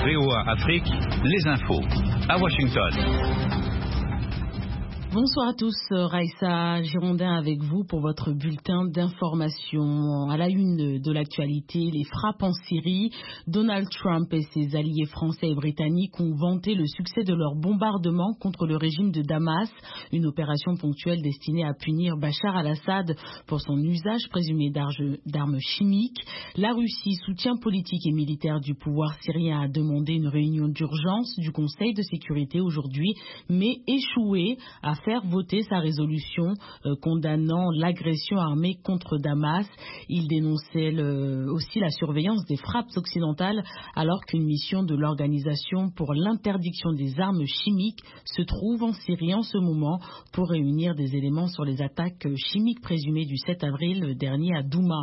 VOA Afrique, les infos. À Washington. Bonsoir à tous, Raïssa Girondin avec vous pour votre bulletin d'information. À la une de l'actualité, les frappes en Syrie. Donald Trump et ses alliés français et britanniques ont vanté le succès de leur bombardement contre le régime de Damas, une opération ponctuelle destinée à punir Bachar al-Assad pour son usage présumé d'armes chimiques. La Russie, soutien politique et militaire du pouvoir syrien, a demandé une réunion d'urgence du Conseil de sécurité aujourd'hui, mais échoué à faire voter sa résolution condamnant l'agression armée contre Damas. Il dénonçait aussi la surveillance des frappes occidentales alors qu'une mission de l'Organisation pour l'interdiction des armes chimiques se trouve en Syrie en ce moment pour réunir des éléments sur les attaques chimiques présumées du 7 avril dernier à Douma.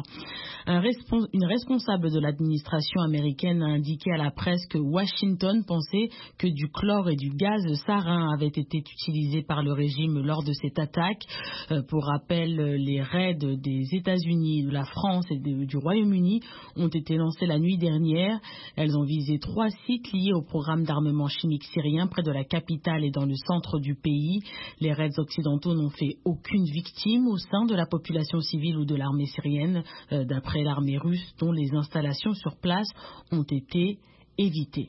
Une responsable de l'administration américaine a indiqué à la presse que Washington pensait que du chlore et du gaz sarin avaient été utilisés par le régime lors de cette attaque. Pour rappel, les raids des États-Unis, de la France et du Royaume-Uni ont été lancés la nuit dernière. Elles ont visé 3 sites liés au programme d'armement chimique syrien près de la capitale et dans le centre du pays. Les raids occidentaux n'ont fait aucune victime au sein de la population civile ou de l'armée syrienne, d'après l'armée russe, dont les installations sur place ont été évitées.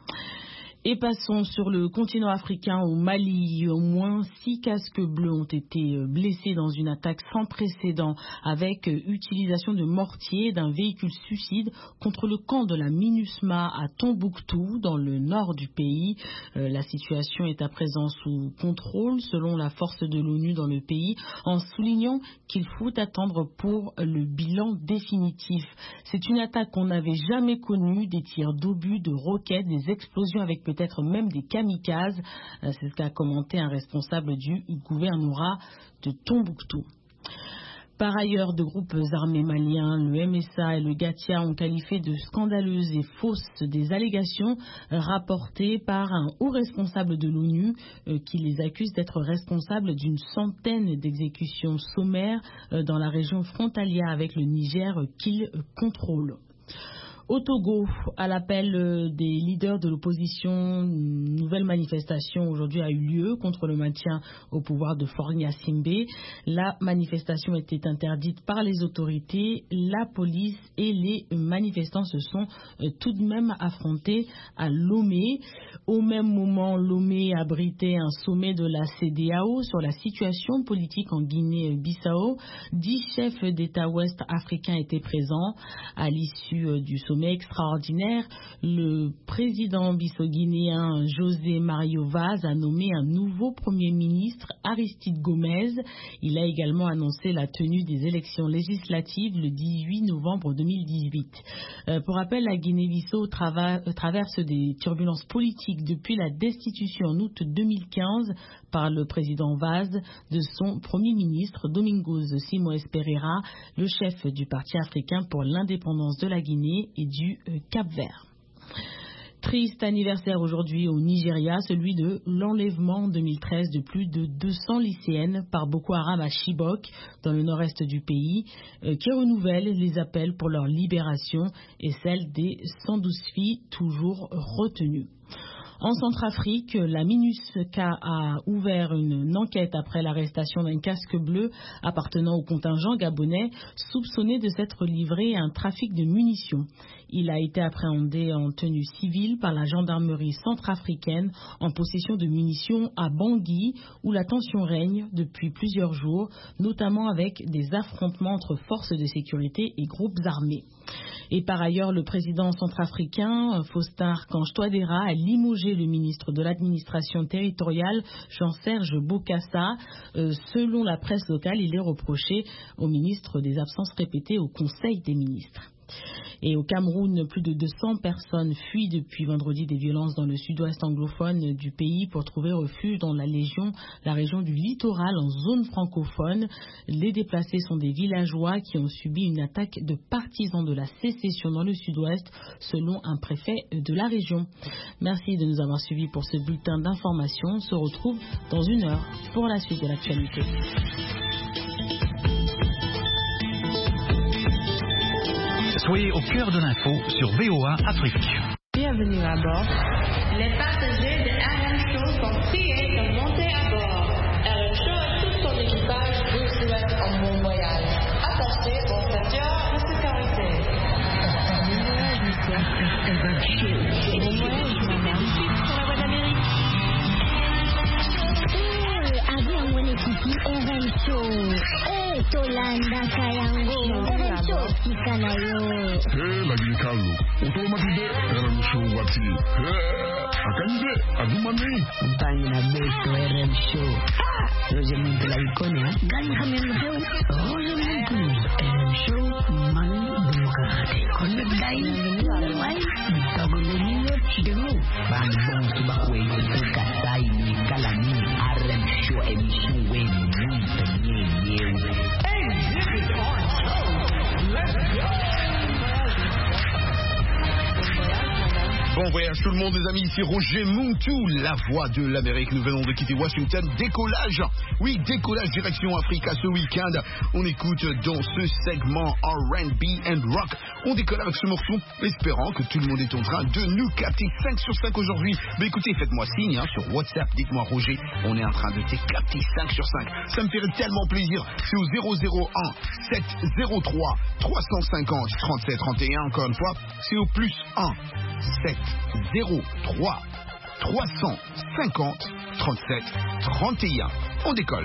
Et passons sur le continent africain au Mali. Au moins 6 casques bleus ont été blessés dans une attaque sans précédent avec utilisation de mortiers d'un véhicule suicide contre le camp de la MINUSMA à Tombouctou dans le nord du pays. La situation est à présent sous contrôle selon la force de l'ONU dans le pays, en soulignant qu'il faut attendre pour le bilan définitif. C'est une attaque qu'on n'avait jamais connue, des tirs d'obus, de roquettes, des explosions avec peut-être même des kamikazes. C'est ce qu'a commenté un responsable du gouvernorat de Tombouctou. Par ailleurs, de groupes armés maliens, le MSA et le Gatia ont qualifié de scandaleuses et fausses des allégations rapportées par un haut responsable de l'ONU qui les accuse d'être responsables d'une centaine d'exécutions sommaires dans la région frontalière avec le Niger qu'ils contrôlent. Au Togo, à l'appel des leaders de l'opposition, une nouvelle manifestation aujourd'hui a eu lieu contre le maintien au pouvoir de Faure Gnassingbé. La manifestation était interdite par les autorités, la police et les manifestants se sont tout de même affrontés à Lomé. Au même moment, Lomé abritait un sommet de la CEDEAO sur la situation politique en Guinée-Bissau. 10 chefs d'État ouest africains étaient présents. À l'issue du sommet extraordinaire, le président bissau-guinéen José Mario Vaz a nommé un nouveau premier ministre, Aristide Gomez. Il a également annoncé la tenue des élections législatives le 18 novembre 2018. Pour rappel, la Guinée-Bissau traverse des turbulences politiques depuis la destitution en août 2015 par le président Vaz de son premier ministre Domingos Simoes Pereira, le chef du Parti africain pour l'indépendance de la Guinée et du Cap-Vert. Triste anniversaire aujourd'hui au Nigeria, celui de l'enlèvement en 2013 de plus de 200 lycéennes par Boko Haram à Chibok, dans le nord-est du pays, qui renouvelle les appels pour leur libération et celle des 112 filles toujours retenues. En Centrafrique, la MINUSCA a ouvert une enquête après l'arrestation d'un casque bleu appartenant au contingent gabonais soupçonné de s'être livré à un trafic de munitions. Il a été appréhendé en tenue civile par la gendarmerie centrafricaine en possession de munitions à Bangui où la tension règne depuis plusieurs jours, notamment avec des affrontements entre forces de sécurité et groupes armés. Et par ailleurs, le président centrafricain, Faustin Archange Touadéra, a limogé le ministre de l'administration territoriale, Jean-Serge Bokassa. Selon la presse locale, il est reproché au ministre des absences répétées au Conseil des ministres. Et au Cameroun, plus de 200 personnes fuient depuis vendredi des violences dans le sud-ouest anglophone du pays pour trouver refuge dans la région du littoral en zone francophone. Les déplacés sont des villageois qui ont subi une attaque de partisans de la sécession dans le sud-ouest, selon un préfet de la région. Merci de nous avoir suivis pour ce bulletin d'information. On se retrouve dans 1 heure pour la suite de l'actualité. Soyez au cœur de l'info sur VOA Afrique. bienvenue à bord. Les passagers de RM Show sont priés de monter à bord. RM Show et tout son équipage vous souhaitent un bon voyage. Attachez vos ceintures de sécurité. Bon voyage, madame. Sur la voie d'Amérique. Avion Wenekiti RM Show. Tolanda Kayango. RM Show Kikanayo. Lagi Carlo. Automatically RM Show wati. Akande adumani. Montagne na besto RM Show. Roger Muntu la icône. Gani Hamem Show. Roger Muntu. RM Show. Manu Bukate. Connect Dine. Why? Togolino Chidemo. Bang bong subakwe. Kasai ni kalani. RM Show emission we Muntu nye. Hey, this is our show. Let's go. Bon voyage tout le monde les amis, ici Roger Muntu, la voix de l'Amérique. Nous venons de quitter Washington, décollage. Oui, décollage direction Africa ce week-end. On écoute dans ce segment R&B and Rock. On décolle avec ce morceau, espérant que tout le monde est en train de nous capter 5 sur 5 aujourd'hui. Mais écoutez, faites-moi signe sur WhatsApp, dites-moi Roger, on est en train de te capter 5 sur 5. Ça me ferait tellement plaisir. C'est au 001 703 350 37 31. Encore une fois, c'est au plus 1 703 350 37 31. On décolle.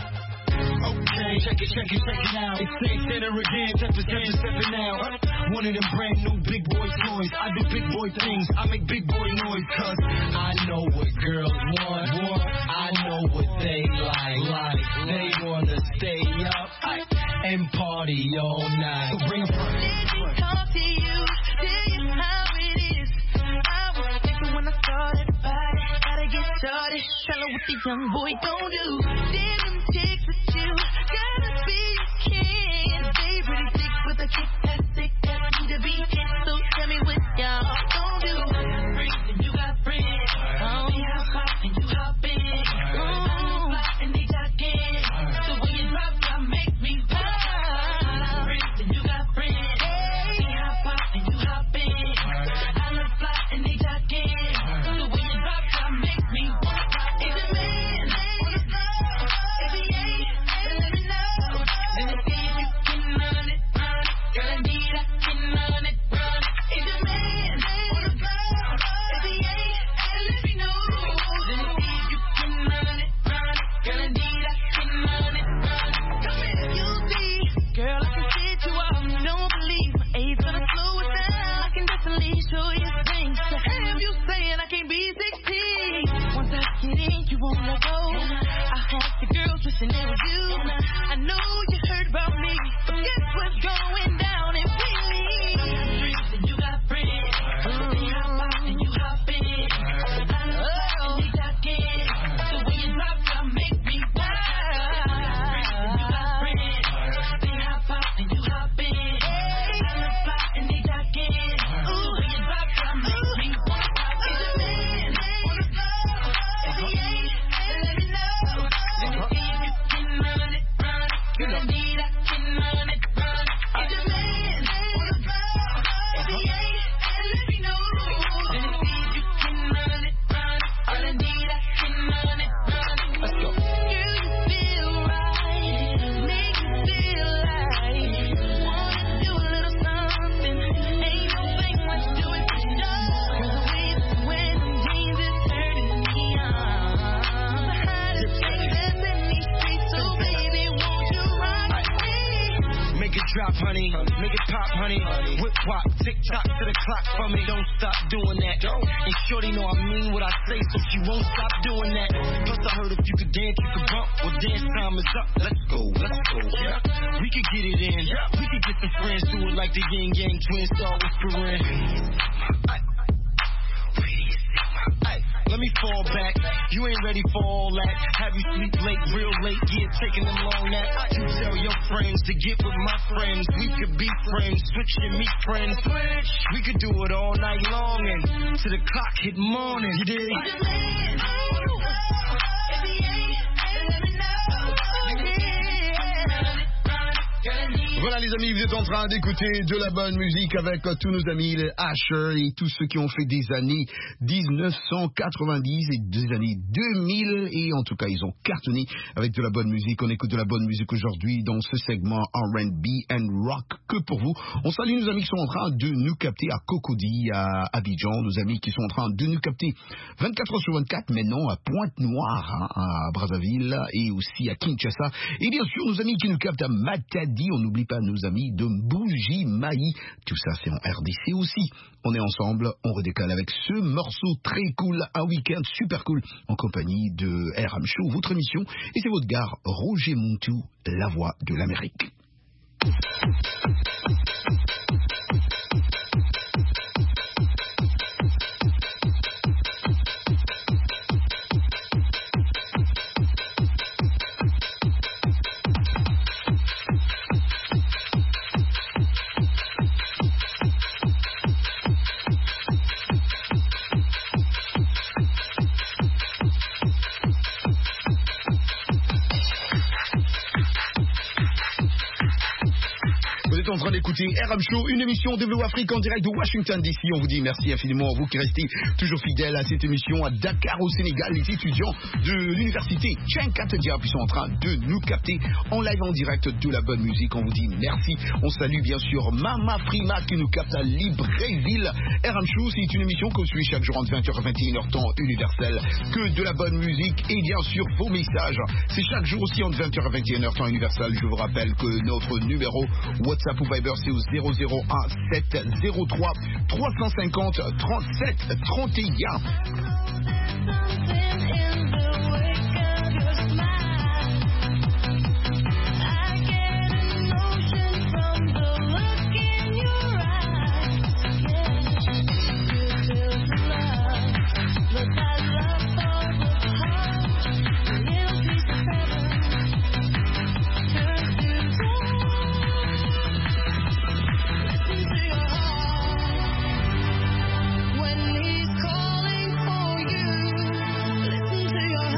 Okay, check it out. It's Saint Center again, 10% stepping out. One of them brand new big boy toys. I do big boy things, I make big boy noise. Cause I know what girls want. I know what they like. They wanna stay up and party all night. So bring 'em Let me talk to you, tell you how it is. I was thinking when I started about it, gotta get started. Tell her what the young boy gon' do. Then them chicks with you, gotta be a king. They pretty thick with a kick that's sick, that need to be hit. So tell me what y'all gon' do. And you got friends, oh, we hop and you hop in. And they talking, so when you drop, that make me pop. And you got friends, we hop and you hop in. I love fly and they talking, so when you drop, that make me pop. If the man on the floor, if he ain't, then let me know. Let me see if you can run it. Girl, indeed I can run it. If the man on the floor, if he ain't, then let me know. Let me see if you can run it. Girl, indeed I can run it. Come here, you see, girl, I can set you up. Don't believe my age gonna slow it down. I can definitely show you things. To have you saying I can't be 16. Once I get in, you won't let go. I have the girls wishing it was you. I know you heard about me, but guess what's going down in me? And you got friends, they hop out and you hop in. I love they talking, so when you drop, you make me wild. And you got friends, they hop out and you hop in. I love fly and they talking, ooh, when you drop, you make me wild. Is a man on the floor? If he ain't, then let me know. Let me see if you can run it. Girl, indeed I can run it. Is a man on the floor? If he ain't, then let me know. Let me see if you can run it. Girl, indeed I can run it. Let's go. Girl, you feel right, make you feel like wanna do a little something. Ain't no thing like doing for sure. 'Cause the way you wear them jeans is turning me on. The hottest thing that's in these streets, so baby, won't you rock me? Make it drop, honey. Make it pop, honey. Whip wop, tick tock to the clock for me. Don't stop doing that. And shorty know I mean what I say, so she won't stop doing that. Plus I heard if you could dance, you could bump. Well, dance time is up. Let's go. Yeah. We could get it in. We could get some friends do it like the Yin Yang twins start whispering. Let me fall back. You ain't ready for all that. Have you sleep late, real late? Yeah, taking them long naps. You tell your friends to get with my friends. We could be friends, switch and meet friends. We could do it all night long and till the clock hit morning. You dig? Voilà les amis, vous êtes en train d'écouter de la bonne musique avec tous nos amis, les Asher et tous ceux qui ont fait des années 1990 et des années 2000 et en tout cas ils ont cartonné avec de la bonne musique. On écoute de la bonne musique aujourd'hui dans ce segment R&B and Rock que pour vous. On salue nos amis qui sont en train de nous capter à Cocody, à Abidjan, nos amis qui sont en train de nous capter 24 heures sur 24 maintenant à Pointe-Noire, à Brazzaville et aussi à Kinshasa. Et bien sûr nos amis qui nous captent à Matadi, on n'oublie pas nos amis de Mbuji-Mayi. Tout ça, c'est en RDC aussi. On est ensemble, on redécale avec ce morceau très cool, un week-end super cool, en compagnie de RM Show, votre émission. Et c'est votre gars, Roger Montou, la voix de l'Amérique. En train d'écouter RM Show, une émission de Blue Afrique en direct de Washington DC. On vous dit merci infiniment à vous qui restez toujours fidèles à cette émission à Dakar au Sénégal. Les étudiants de l'université Cheikh Diop sont en train de nous capter en live en direct de la bonne musique. On vous dit merci. On salue bien sûr Mama Prima qui nous capte à Libreville. RM Show, c'est une émission qu'on suit chaque jour entre 20h à 21h temps universel. Que de la bonne musique et bien sûr vos messages. C'est chaque jour aussi entre 20h à 21h temps universel. Je vous rappelle que notre numéro WhatsApp ou Viber, c'est au 001 703 350 37 31. When he's calling for you, listen to your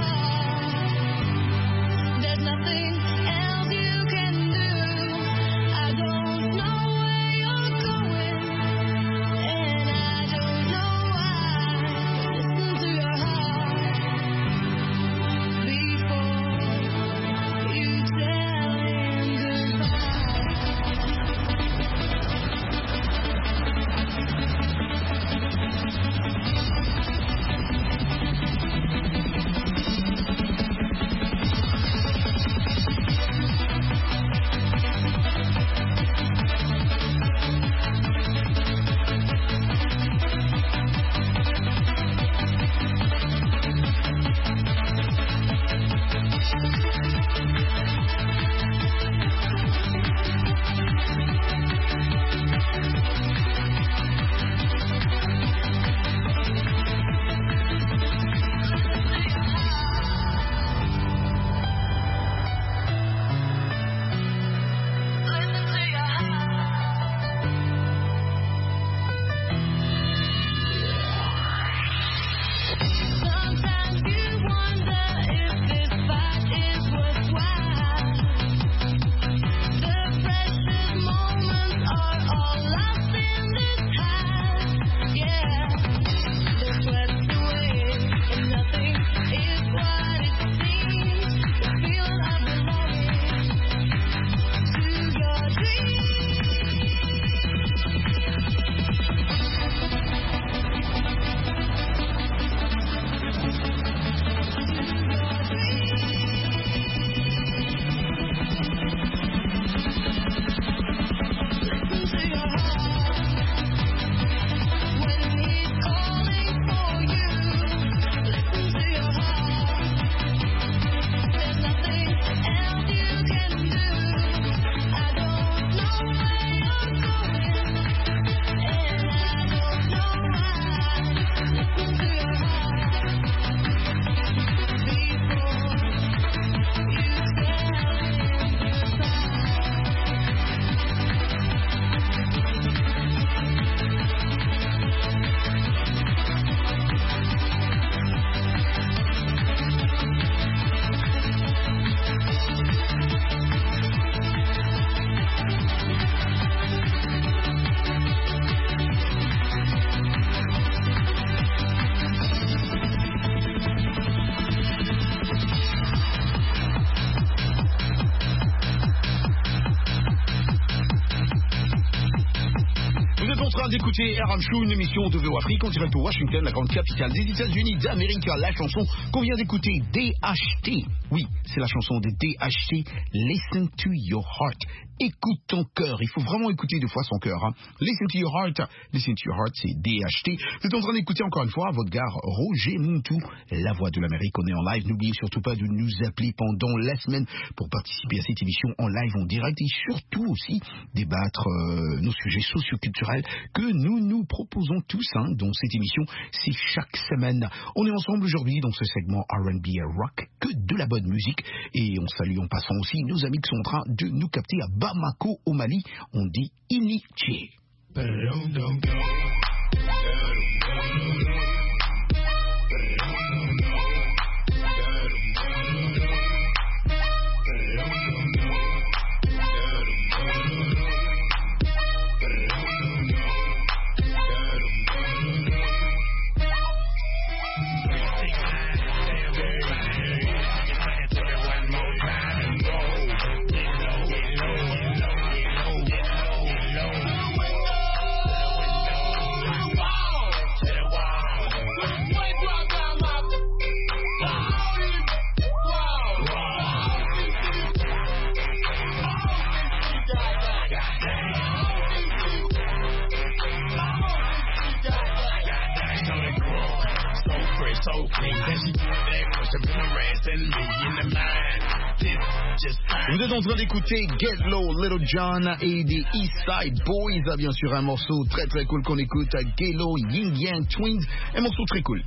train d'écouter RM Show, une émission de VO Afrique en direct de Washington, la grande capitale des États-Unis d'Amérique. La chanson qu'on vient d'écouter, DHT. Oui, c'est la chanson de DHT, Listen to Your Heart. Écoute ton cœur. Il faut vraiment écouter deux fois son cœur. Hein. Listen to Your Heart. Listen to Your Heart, c'est DHT. Vous êtes en train d'écouter encore une fois votre gars Roger Muntu, la voix de l'Amérique. On est en live. N'oubliez surtout pas de nous appeler pendant la semaine pour participer à cette émission en live, en direct et surtout aussi débattre nos sujets socioculturels que nous proposons tous dans cette émission. C'est chaque semaine. On est ensemble aujourd'hui dans ce segment R&B et rock, que de la bonne musique. Et on salue en passant aussi nos amis qui sont en train de nous capter à Bamako au Mali. On dit Iniché. Vous êtes en train d'écouter Get Low, Little John et des East Side Boys. Bien sûr, un morceau très très cool qu'on écoute à Get Low, Yin Yang Twins. Un morceau très cool.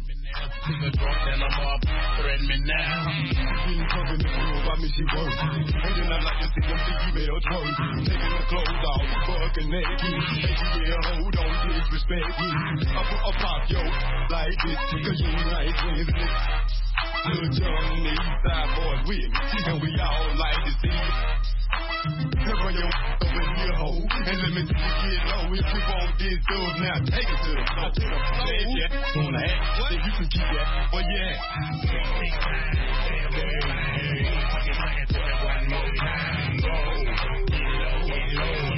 Little John and the East Side Boys with me, and we all like to see it. Bring your over here, ho, and let me get low. If you want this dub, now take it to the floor. If you wanna act, then you can keep that. Well, yeah. One more time, go.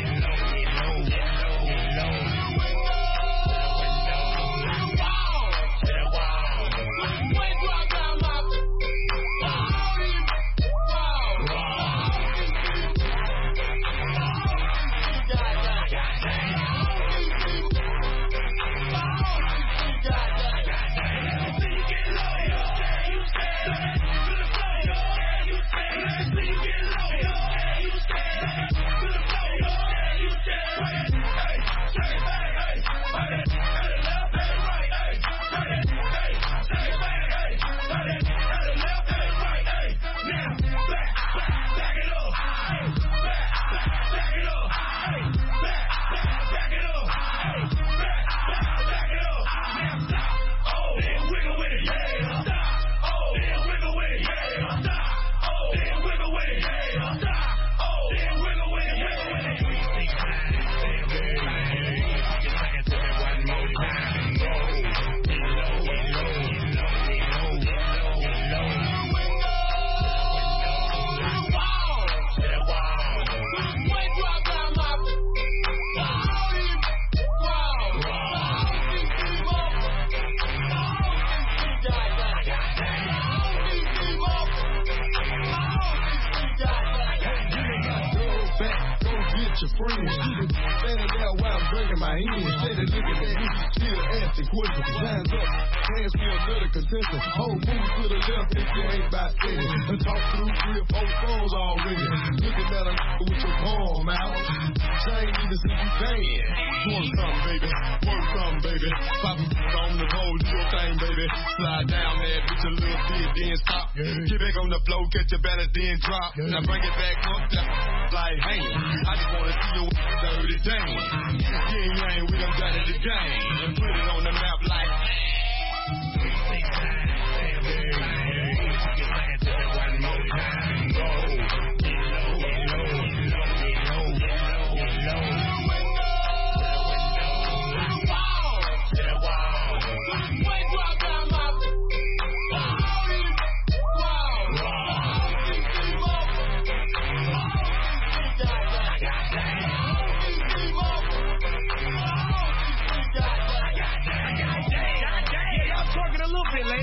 Now bring it back up, like, hey, I just wanna see your dirty thing. Yin-yang, we done got it again. And put it on the map like, one more time,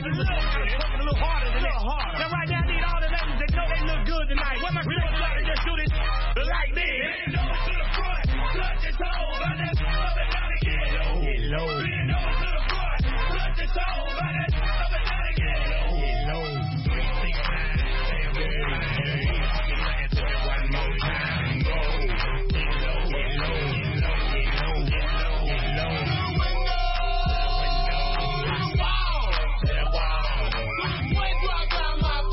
make it look good. Work a little harder than that. Now right now I need all the ladies that know they look good tonight. What my friends try to just do this like this. Bend over to the front, touch your toes, and then up and down again. Get low. Bend over to the front, touch your toes, and then up and down again. Get low. Think about it, say a word. Get to it one more time. Go. Get low, get low, get low, get low, get low, get low. To the window, to the wall, to the wall. Wait till I come up.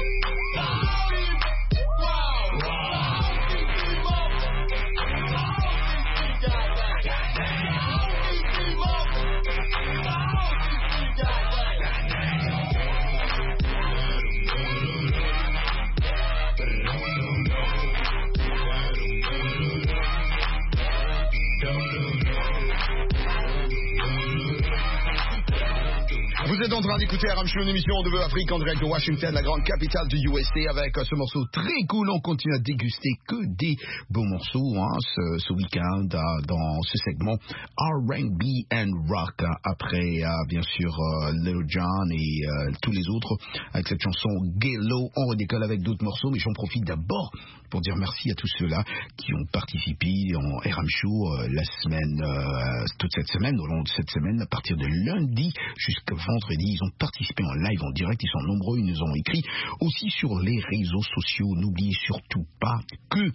Vous êtes en train d'écouter RM Show, une émission de Afrique en direct de Washington, la grande capitale du USA, avec ce morceau très cool. On continue à déguster que des beaux morceaux ce week-end dans ce segment R&B and Rock. Après, bien sûr, Lil Jon et tous les autres, avec cette chanson Get Low, on redécolle avec d'autres morceaux. Mais j'en profite d'abord pour dire merci à tous ceux-là qui ont participé en RM Show la semaine, toute cette semaine, au long de cette semaine, à partir de lundi jusqu'à vendredi. Ils ont participé en live, en direct, ils sont nombreux, ils nous ont écrit aussi sur les réseaux sociaux. N'oubliez surtout pas que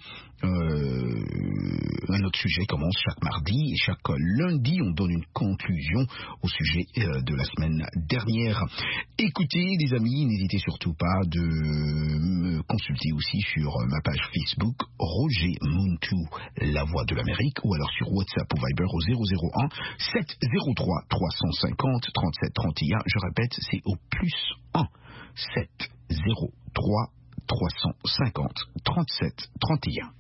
un autre sujet commence chaque mardi et chaque lundi on donne une conclusion au sujet de la semaine dernière. Écoutez les amis, n'hésitez surtout pas de me consulter aussi sur ma page Facebook Roger Muntu, la voix de l'Amérique, ou alors sur WhatsApp ou Viber au 001 703 350 37 31. Je répète, c'est au +1 703 350 37 31.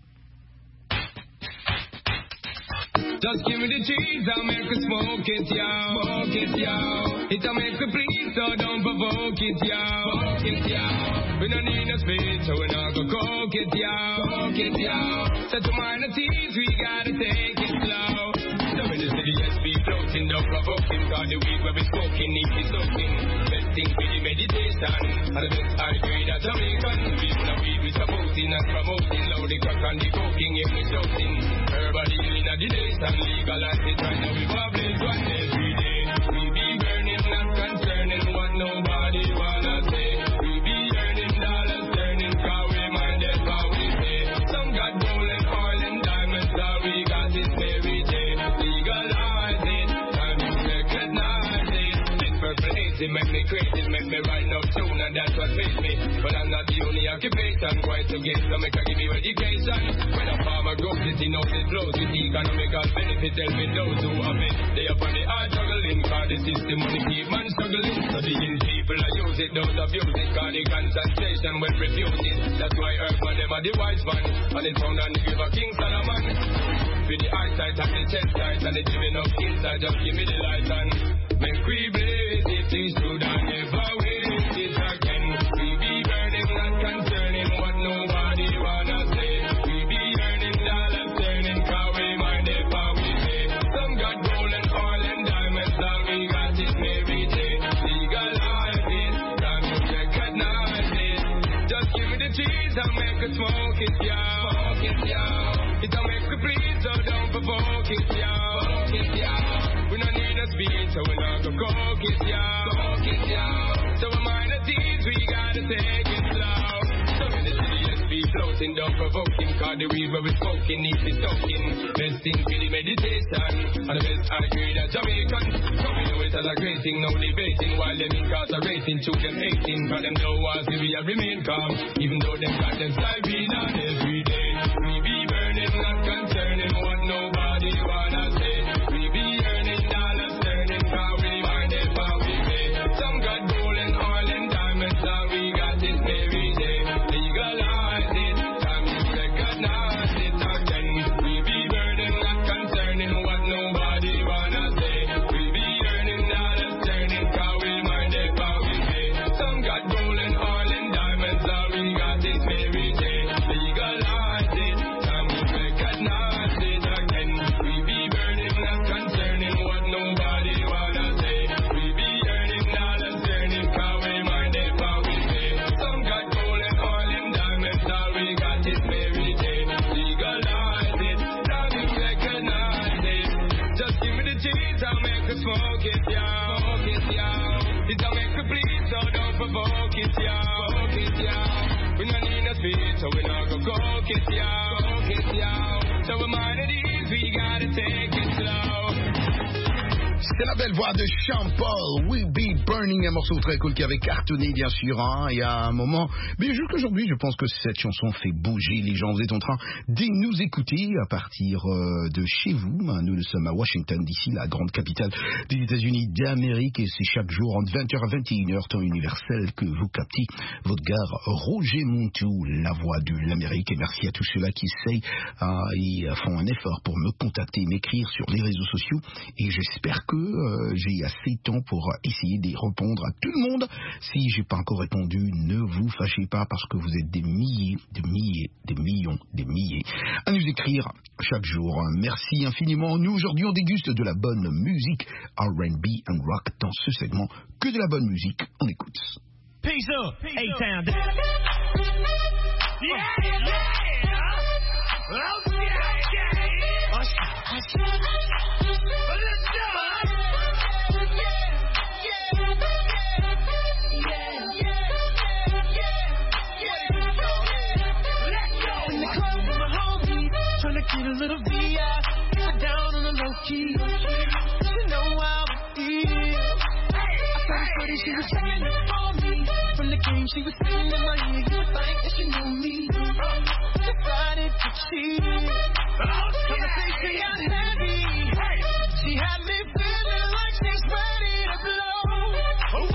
Just give me the cheese, I'll make her smoke it, yo. Smoke it, yo. It'll make her please, so don't provoke it, yo. Smoke it, yo. We don't need no speed, so we're not gonna coke it, yo. Smoke it, yo. Set to minor teeth, we gotta take it slow. So in the city, let's be floating, don't provoke him. Got the weed where we smoking, need be soaking. Best thing for the meditation. And the best I agree that Jamaican. We wanna weed, we supporting and promoting. Loud the crack and the coking, if we shouting. Everybody in the nation. Legalize it right now, we publish one every day. We be burning, not concerning what nobody wanna say. We be earning dollars, turning, cause we mind that's how we pay. Some got gold and oil and diamonds, all we got is every day. Legalize it, time to recognize it. This purple haze, it make me crazy, it make me write no tune, and that's what makes me. But I'm not the only occupation, quite to get, so make I give you education. When a farmer grows it, he knows it flows with economical benefit. Tell me those who have it, they up on the hard juggling, cause the system money keep man struggling. So the young people I use it, those abuse it, cause the concentration will refuse it. That's why Earthman, them are the wise man, and it's found on the river King Solomon. With the eyesight and the chest sight, and the giving up inside, just give me the light and make we blaze it, is true that never waste it again. We be burning, not concerning what nobody wanna say. We be earning dollars, turning, cause we mind it, how we pay. Some got gold and oil and diamonds, all we got is every day. Legalize it, time you recognize it. Just give me the cheese, I'll make her smoke it, yo. Smoke it, yo. It'll make her please, so don't provoke it, yo. Smoke it, yo. We don't need a speed, so we're not gonna coke it, yo. Smoke it, yo. So we're minor teens, we gotta take it slow. So in the city, let's be floating, don't provoke him, cause the weed where we're smoking needs to soaking. Best thing for the meditation, and the best I agree that Jamaican. So we know it as a great thing, no debating, while them incarcerating, to them 18, cause them know us, we have remain calm, even though them got them sliding on every day. We be burning, not concerning what nobody wanna say. We be earning dollars, turning, cause we mind it, how we pay. Some got gold and oil and diamonds, all we got is every day. Legalize it, time you recognize it again. We be burning, not concerning what nobody wanna say. We be earning dollars, turning, cause we mind it, how we pay. Some got gold and oil and diamonds, all we got is every day. Legalize it, time you recognize it again. it, y'all. Cook it, y'all. We no need no speed, so we not go cook it, y'all. Cook it, y'all. So we're mind at ease, we gotta take it slow. C'est la belle voix de Sean Paul, We'll Be Burning, un morceau très cool qui avait cartonné bien sûr, hein, il y a un moment. Mais jusqu'aujourd'hui, je pense que cette chanson fait bouger les gens. Vous êtes en train de nous écouter à partir de chez vous. Nous sommes à Washington, d'ici la grande capitale des États-Unis d'Amérique, et c'est chaque jour entre 20h à 21h, temps universel, que vous captez votre gare Roger Montou, la voix de l'Amérique. Et merci à tous ceux-là qui essayent et font un effort pour me contacter, m'écrire sur les réseaux sociaux, et j'espère que j'ai assez de temps pour essayer de répondre à tout le monde. Si j'ai pas encore répondu, ne vous fâchez pas, parce que vous êtes des milliers, des millions à nous écrire chaque jour. Merci infiniment. Nous, aujourd'hui, on déguste de la bonne musique R&B and rock dans ce segment. Que de la bonne musique, on écoute. Peace up, A-Town. Yeah. Get a little VI, sit down on the low key. You know how it is. I started she was checking up on me. From the game, she was sitting in my ear. You would think that she knew me. Decided to cheat. Conversation got heavy. She had me feeling like she's ready to blow. Oh,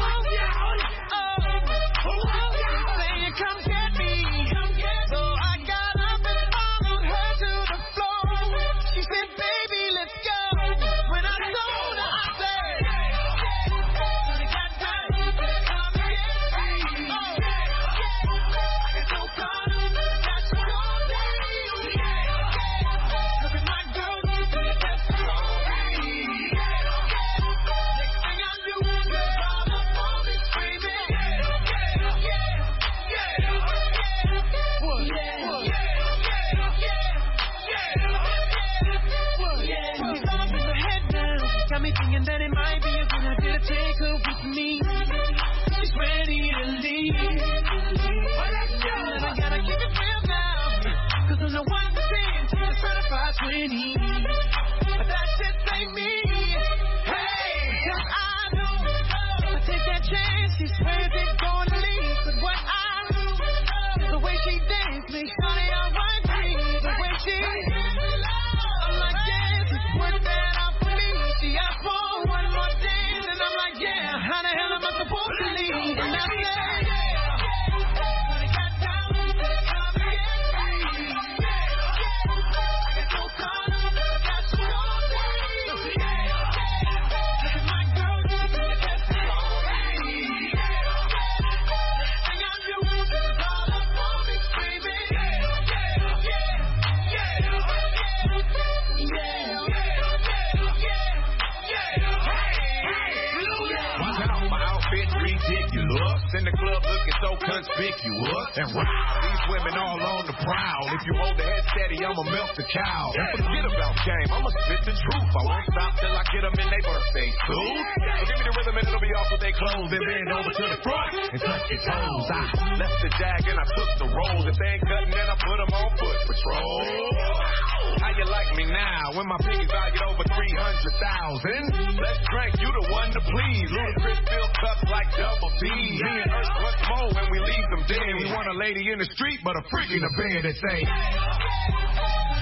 saying, come get me. So I got up and followed her to the floor. She said, baby, let's go. When I told her, I said, when it got time, come get me. I got no problem, that's what all day. Look at my girl, you see the best of all day. Next thing I knew, all up on me screaming. Got me thinking that it might be a good idea to take her with me. She's ready to leave. And I gotta keep it real now, 'cause I'm the 1%, she's a certified 20. But that just ain't me. Hey, 'cause I know if I take that chance, she swears it's gonna leave. But what I do is the way she dances makes money on my dream. The way she I'm like, yes, it's worth that out for me. She asked for one more dance, and I'm like, yeah, how the hell am I supposed to leave? And I said, when it got down, come get me. I got no problem, that's what all day. Look at my girl, you see the best of all day. Next thing I knew, all up on me screaming. Watch out, my outfit ridiculous. In the club looking so conspicuous. And wow, these women all on the prowl. If you hold the head steady, I'ma melt the cow. And forget about game, I'ma spit the truth. I won't stop till I get them in their birthday suit. So give me the rhythm and it'll be off with their clothes. Then bend over to the front and touch your toes. I left the jag and I took the rolls. If they ain't cutting, then I put them on foot patrol. How you like me now when my piggy's valued over 300,000? Let's drink, you the one to please. Ludacris fill cups like double D. Me and Earth, what's more when we leave them dead? We want a lady in the street, but a freak in the bed that say